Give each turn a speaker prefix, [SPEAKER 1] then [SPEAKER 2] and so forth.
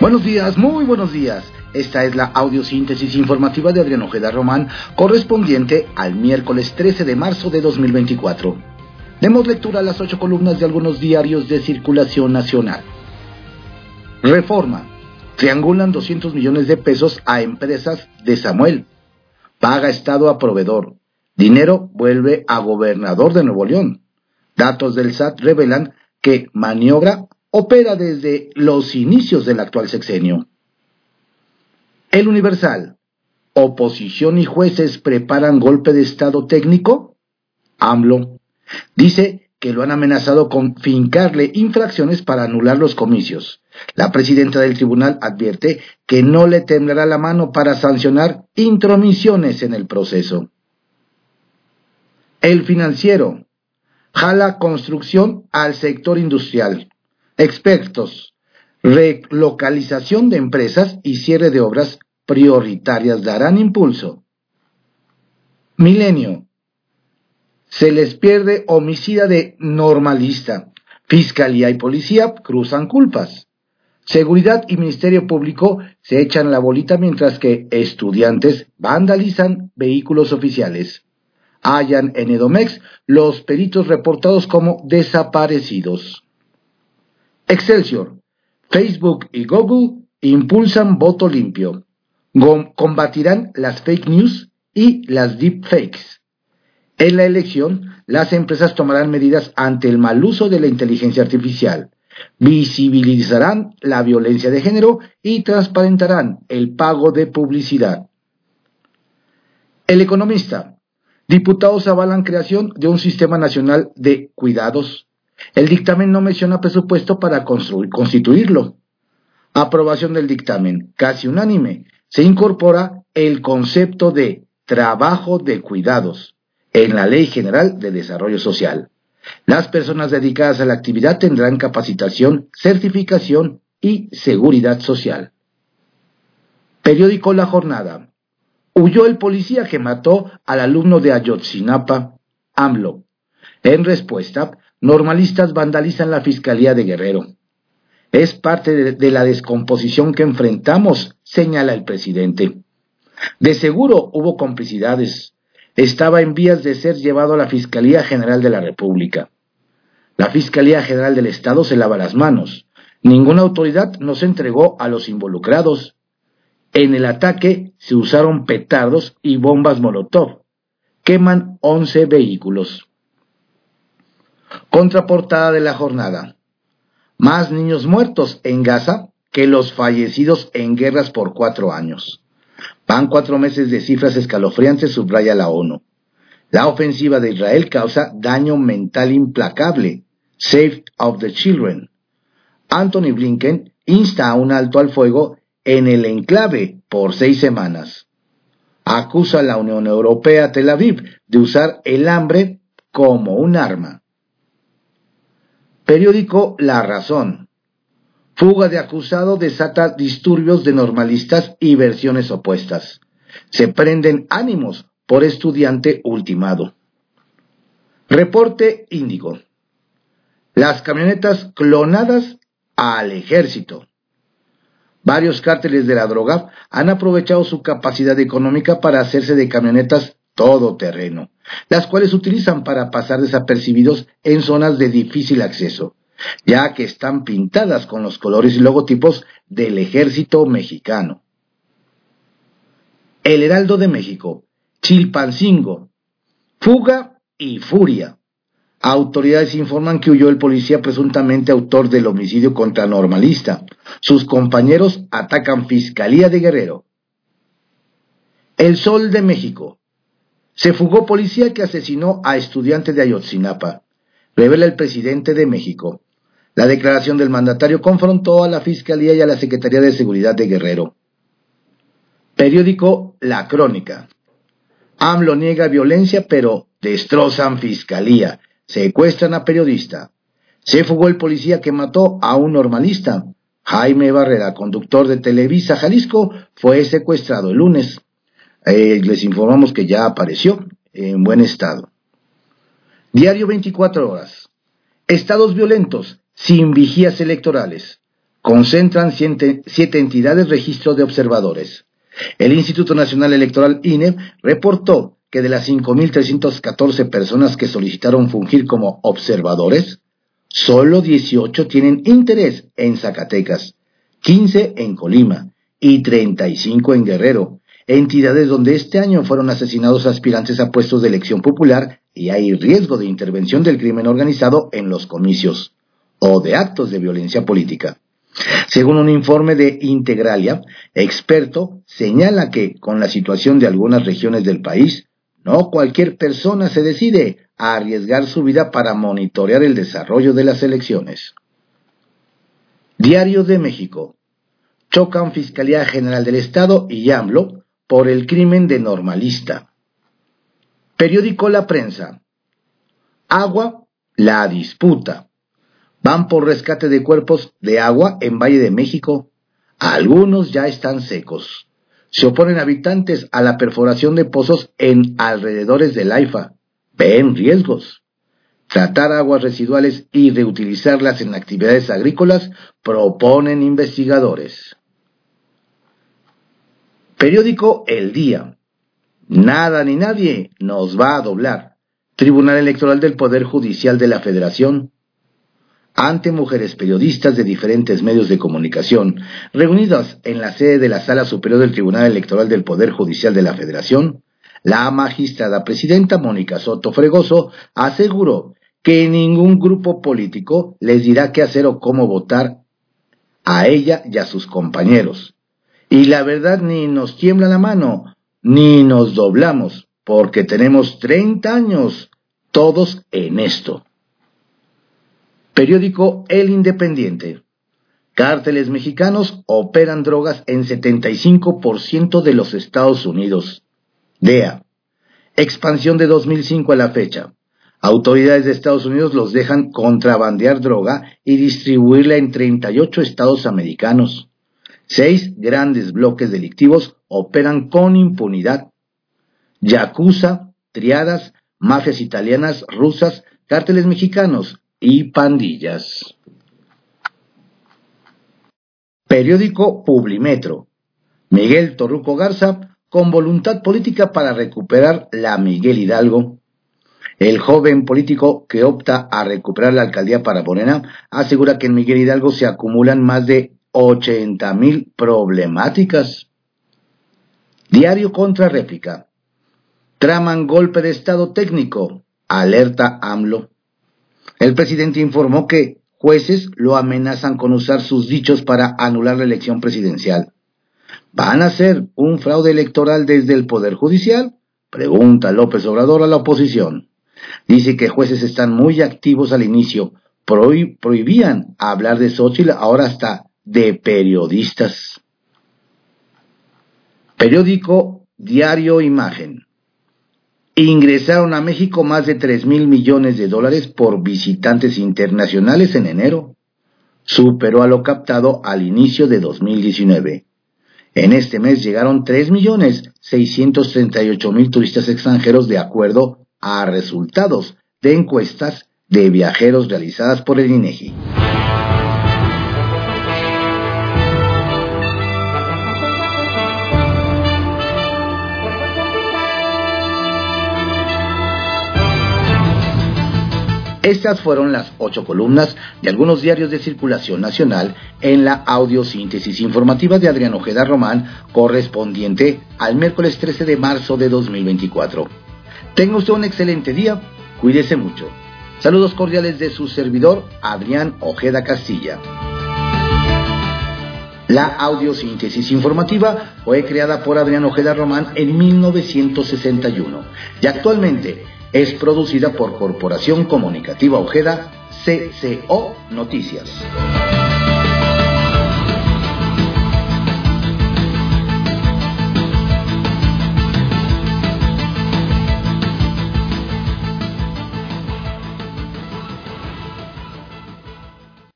[SPEAKER 1] Buenos días, muy buenos días. Esta es la audiosíntesis informativa de Adrián Ojeda Román, correspondiente al miércoles 13 de marzo de 2024. Demos lectura a las 8 columnas de algunos diarios de circulación nacional. Reforma. Triangulan 200 millones de pesos a empresas de Samuel. Paga Estado a proveedor. Dinero vuelve a gobernador de Nuevo León. Datos del SAT revelan que maniobra opera desde los inicios del actual sexenio. El Universal. Oposición y jueces preparan golpe de Estado técnico. AMLO dice que lo han amenazado con fincarle infracciones para anular los comicios. La presidenta del tribunal advierte que no le temblará la mano para sancionar intromisiones en el proceso. El Financiero. Jala construcción al sector industrial. Expertos. Relocalización de empresas y cierre de obras prioritarias darán impulso. Milenio. Se les pierde homicida de normalista. Fiscalía y policía cruzan culpas. Seguridad y Ministerio Público se echan la bolita mientras que estudiantes vandalizan vehículos oficiales. Hallan en Edomex los peritos reportados como desaparecidos. Excelsior. Facebook y Google impulsan voto limpio. Combatirán las fake news y las deepfakes. En la elección, las empresas tomarán medidas ante el mal uso de la inteligencia artificial, visibilizarán la violencia de género y transparentarán el pago de publicidad. El Economista. Diputados avalan creación de un sistema nacional de cuidados. El dictamen no menciona presupuesto para constituirlo. Aprobación del dictamen, casi unánime. Se incorpora el concepto de trabajo de cuidados en la Ley General de Desarrollo Social. Las personas dedicadas a la actividad tendrán capacitación, certificación y seguridad social. Periódico La Jornada. Huyó el policía que mató al alumno de Ayotzinapa, AMLO. En respuesta, normalistas vandalizan la Fiscalía de Guerrero. Es parte de la descomposición que enfrentamos, señala el presidente. De seguro hubo complicidades. Estaba en vías de ser llevado a la Fiscalía General de la República. La Fiscalía General del Estado se lava las manos. Ninguna autoridad nos entregó a los involucrados. En el ataque se usaron petardos y bombas Molotov. Queman 11 vehículos. Contraportada de La Jornada. Más niños muertos en Gaza que los fallecidos en guerras por 4 años. Van 4 meses de cifras escalofriantes, subraya la ONU. La ofensiva de Israel causa daño mental implacable. Save of the Children. Anthony Blinken insta a un alto al fuego en el enclave por 6 semanas. Acusa a la Unión Europea a Tel Aviv de usar el hambre como un arma. Periódico La Razón. Fuga de acusado desata disturbios de normalistas y versiones opuestas. Se prenden ánimos por estudiante ultimado. Reporte Índigo. Las camionetas clonadas al ejército. Varios cárteles de la droga han aprovechado su capacidad económica para hacerse de camionetas todoterreno, las cuales utilizan para pasar desapercibidos en zonas de difícil acceso, ya que están pintadas con los colores y logotipos del ejército mexicano. El Heraldo de México. Chilpancingo. Fuga y furia. Autoridades informan que huyó el policía presuntamente autor del homicidio contra normalista. Sus compañeros atacan Fiscalía de Guerrero. El Sol de México. Se fugó policía que asesinó a estudiante de Ayotzinapa. Revela el presidente de México. La declaración del mandatario confrontó a la Fiscalía y a la Secretaría de Seguridad de Guerrero. Periódico La Crónica. AMLO niega violencia, pero destrozan Fiscalía. Secuestran a periodista. Se fugó el policía que mató a un normalista. Jaime Barrera, conductor de Televisa Jalisco, fue secuestrado el lunes. Les informamos que ya apareció en buen estado. Diario 24 horas. Estados violentos, sin vigías electorales. concentran 7 entidades registro de observadores. El Instituto Nacional Electoral INE reportó que de las 5.314 personas que solicitaron fungir como observadores, solo 18 tienen interés en Zacatecas, 15 en Colima y 35 en Guerrero, entidades donde este año fueron asesinados aspirantes a puestos de elección popular y hay riesgo de intervención del crimen organizado en los comicios o de actos de violencia política. Según un informe de Integralia, experto señala que con la situación de algunas regiones del país, no cualquier persona se decide a arriesgar su vida para monitorear el desarrollo de las elecciones. Diario de México. Chocan Fiscalía General del Estado y AMLO por el crimen de normalista. Periódico La Prensa. Agua, la disputa. Van por rescate de cuerpos de agua en Valle de México. Algunos ya están secos. Se oponen habitantes a la perforación de pozos en alrededores del AIFA. Ven riesgos. Tratar aguas residuales y reutilizarlas en actividades agrícolas, proponen investigadores. Periódico El Día. Nada ni nadie nos va a doblar. Tribunal Electoral del Poder Judicial de la Federación. Ante mujeres periodistas de diferentes medios de comunicación, reunidas en la sede de la Sala Superior del Tribunal Electoral del Poder Judicial de la Federación, la magistrada presidenta Mónica Soto Fregoso aseguró que ningún grupo político les dirá qué hacer o cómo votar a ella y a sus compañeros. Y la verdad, ni nos tiembla la mano, ni nos doblamos, porque tenemos 30 años todos en esto. Periódico El Independiente. Cárteles mexicanos operan drogas en 75% de los Estados Unidos. DEA. Expansión de 2005 a la fecha. Autoridades de Estados Unidos los dejan contrabandear droga y distribuirla en 38 estados americanos. 6 grandes bloques delictivos operan con impunidad. Yakuza, triadas, mafias italianas, rusas, cárteles mexicanos y pandillas. Periódico Publimetro. Miguel Torruco Garza con voluntad política para recuperar la Miguel Hidalgo. El joven político que opta a recuperar la alcaldía para Morena asegura que en Miguel Hidalgo se acumulan más de 80,000 problemáticas. Diario Contra Réplica. Traman golpe de estado técnico. Alerta AMLO. El presidente informó que jueces lo amenazan con usar sus dichos para anular la elección presidencial. ¿Van a hacer un fraude electoral desde el Poder Judicial? Pregunta López Obrador a la oposición. Dice que jueces están muy activos al inicio. Prohibían hablar de Xóchitl, ahora hasta de periodistas. Periódico Diario Imagen. Ingresaron a México más de 3,000 millones de dólares por visitantes internacionales en enero. Superó a lo captado al inicio de 2019. En este mes llegaron 3,638,000 turistas extranjeros de acuerdo a resultados de encuestas de viajeros realizadas por el INEGI. Estas fueron las 8 columnas de algunos diarios de circulación nacional en la audiosíntesis informativa de Adrián Ojeda Román, correspondiente al miércoles 13 de marzo de 2024. Tenga usted un excelente día, cuídese mucho. Saludos cordiales de su servidor, Adrián Ojeda Castilla. La audiosíntesis informativa fue creada por Adrián Ojeda Román en 1961 y actualmente es producida por Corporación Comunicativa Ojeda, CCO Noticias.